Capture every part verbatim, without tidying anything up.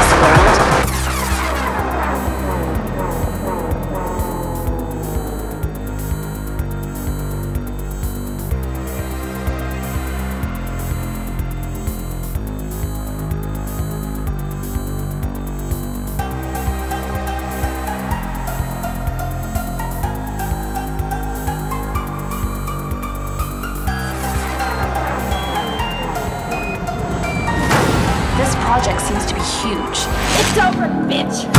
this world. This project seems to be huge. It's over, bitch!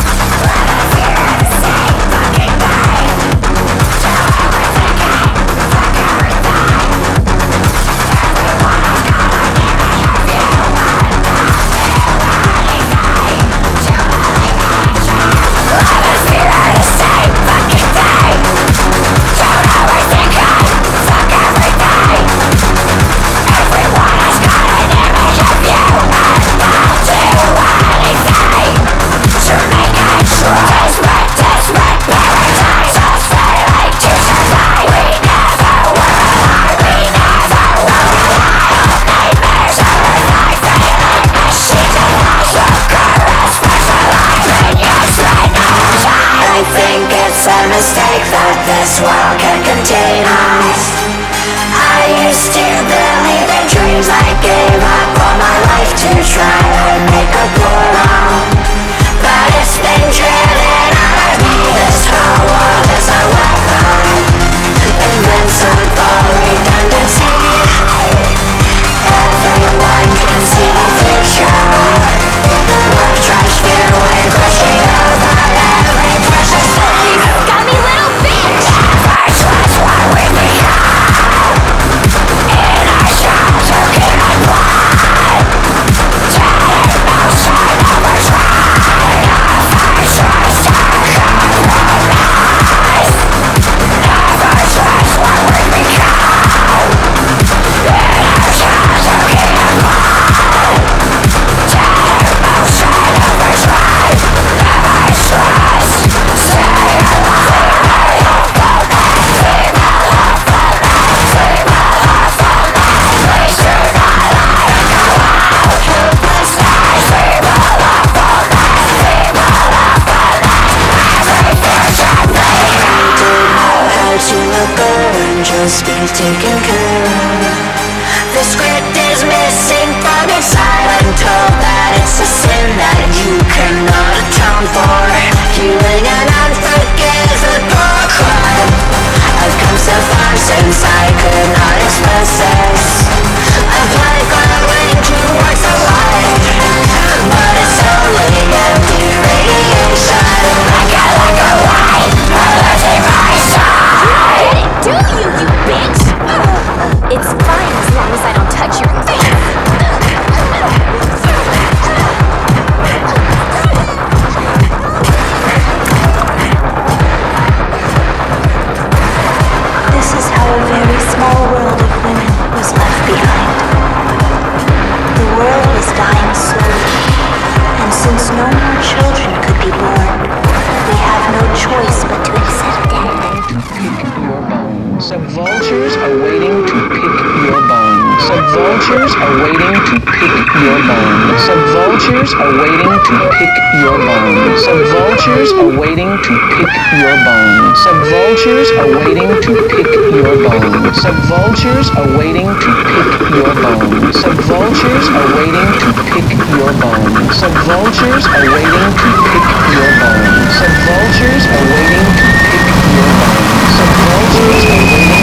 Mistake that this world can contain us. I used to believe in dreams. I gave up all my life to try and make a portal, but it's been driven out of me. This whole world is a weapon, invincible redundancy. Everyone can see the future. Work trash, fear, away, crushing over every precious thing. Got me, little bitch! Never trust what we become. In our shells, who can I blind? Tattered motion overdrive. Never trust our compromise. Never trust what we become. In our shells, who can I blind? Tattered motion overdrive. Never trust. Stay just be taken care of. The script is missing from inside. I'm told that it's a sin that you cannot atone for. Healing an unforgivable crime. I've come so far since I could not express this. A blank glowing towards the light, but it's only empty radiation. I got like a light, alerting my side. Do you, you bitch? It's fine as long as I don't touch your face. This is how a very small world of women was left behind. The world was dying slowly, and since no more children could be born, we have no choice but to accept it. Some vultures are waiting to pick your bones. Some vultures are waiting to pick your bones. Some vultures are waiting to pick your bones. Some vultures are waiting to pick your bones. Some vultures are waiting to pick your bones. Some vultures are waiting to pick your bones. Some vultures are waiting to pick your bones. Some vultures are waiting to pick your bones. Some vultures are waiting to pick your bones. Some vultures are waiting to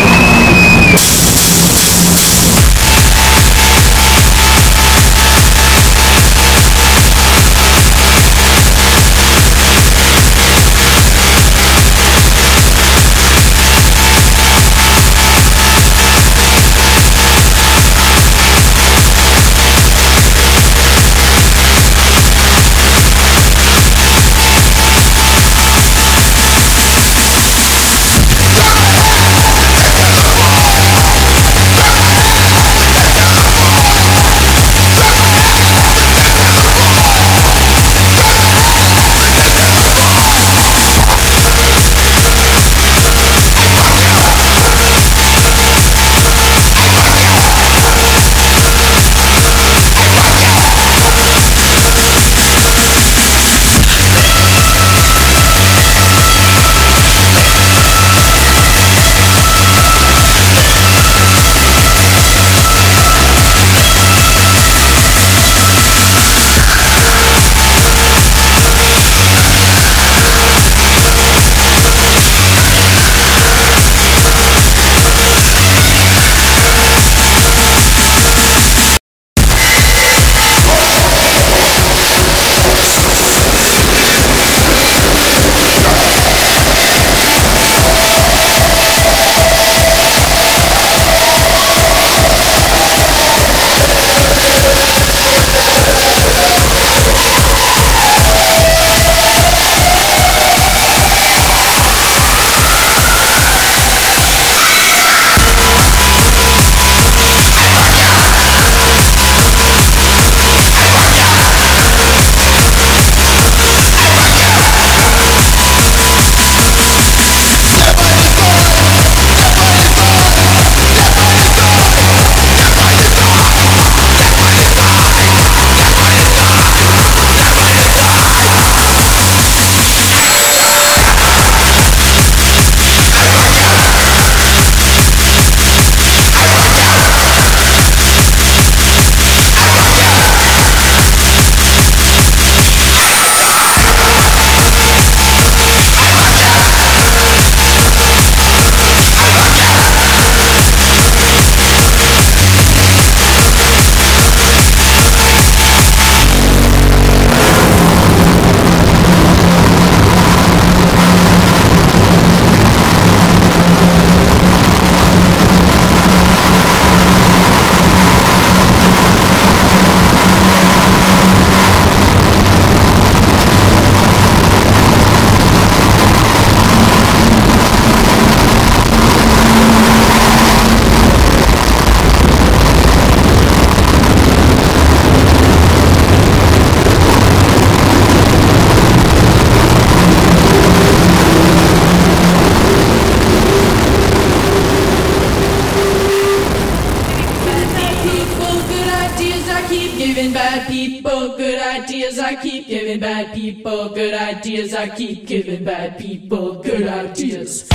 bad people good ideas. I keep giving bad people good ideas.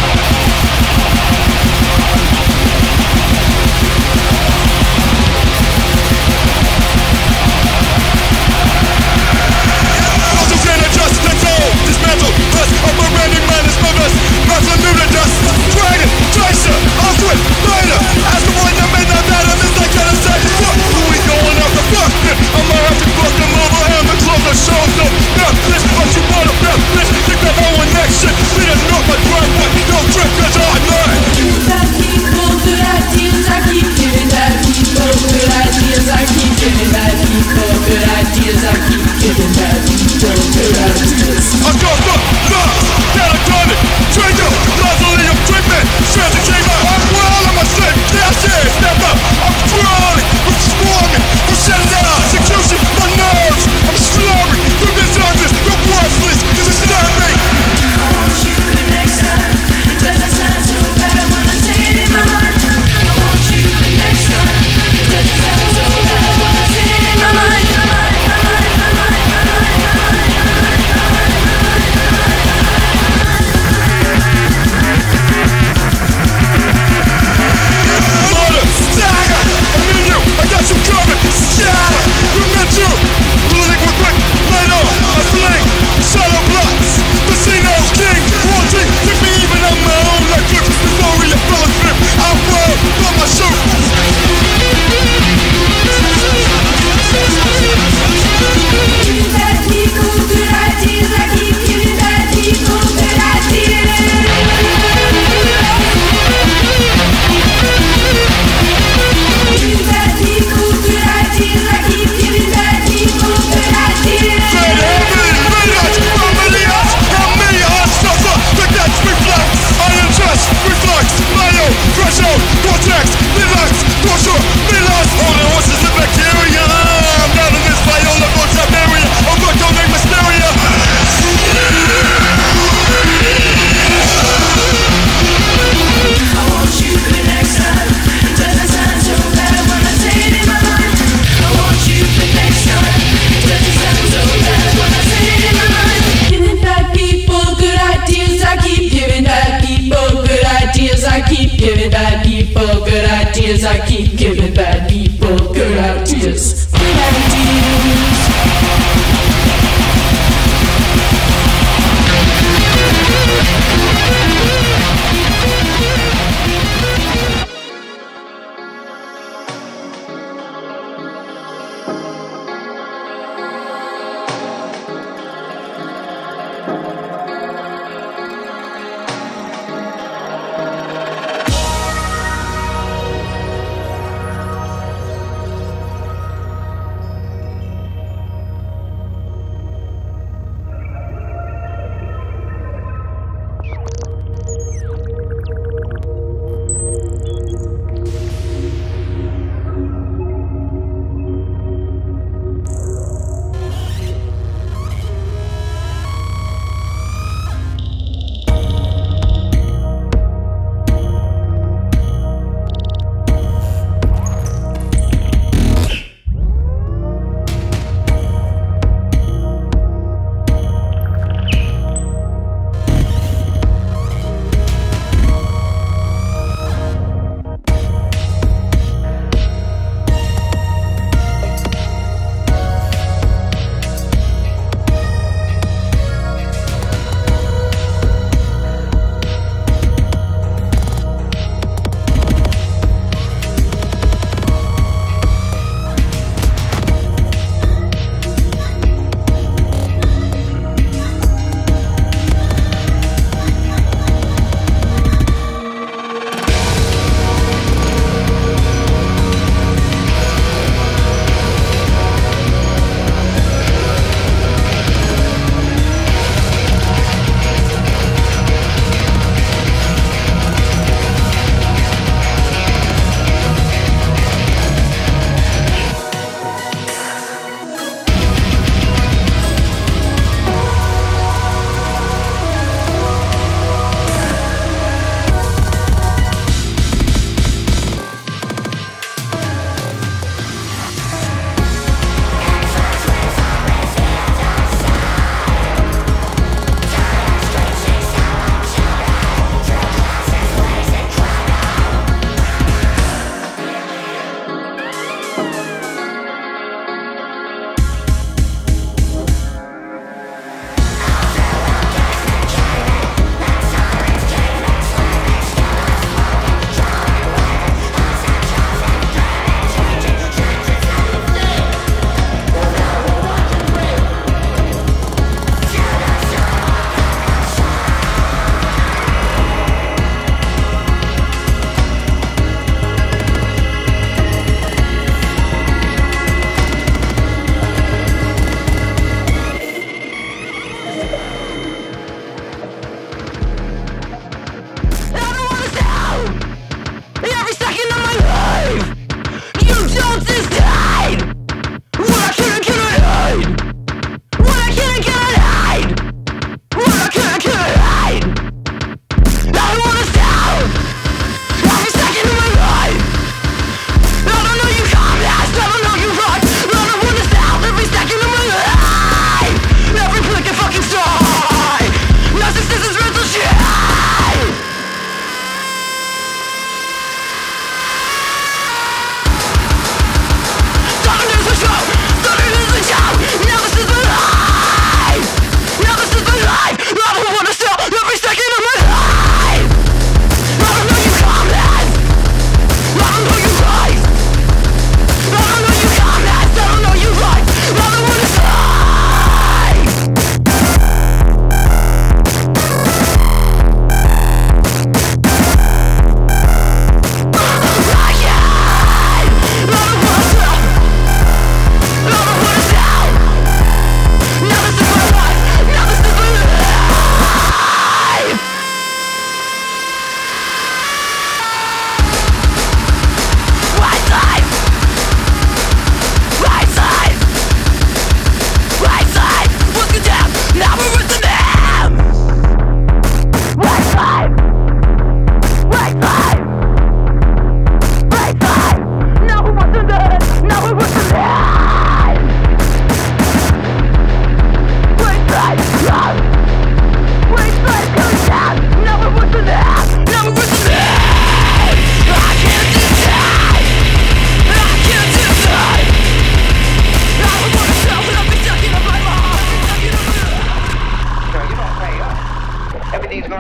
Just control, dismantle, us, operating madness, members, master ludicrous, dragon, tracer, Auschwitz, fighter, ask the one that made that matter, this like genocide, fuck, who we going after, fuck it, I'ma have to fuck them over him and close the show, so, yeah, this what you wanna, yeah, this, think that no one next shit, we didn't know my driveway, no trick, cause all night.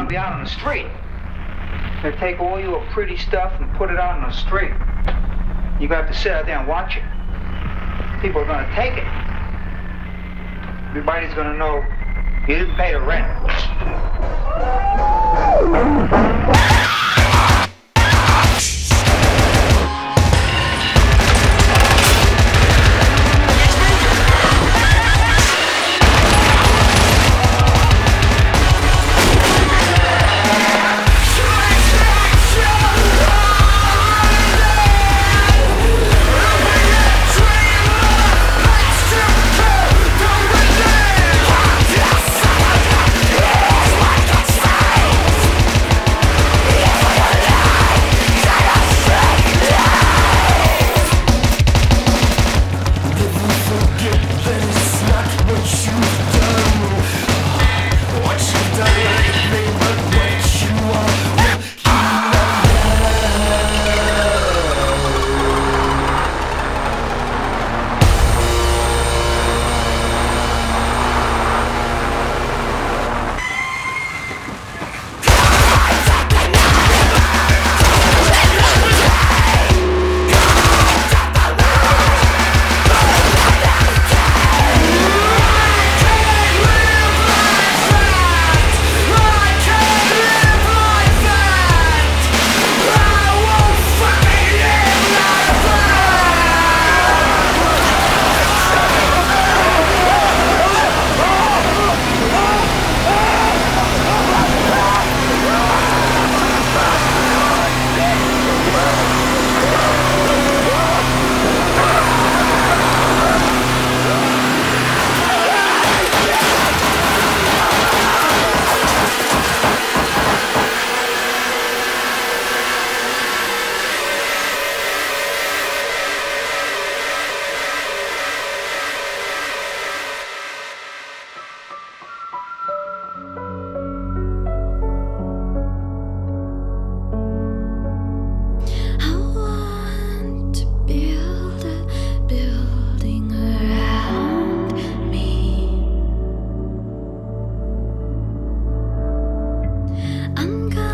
be out on the street. They take all your pretty stuff and put it out on the street. You got to sit out there and watch it. People are going to take it. Everybody's going to know you didn't pay the rent. I'm gonna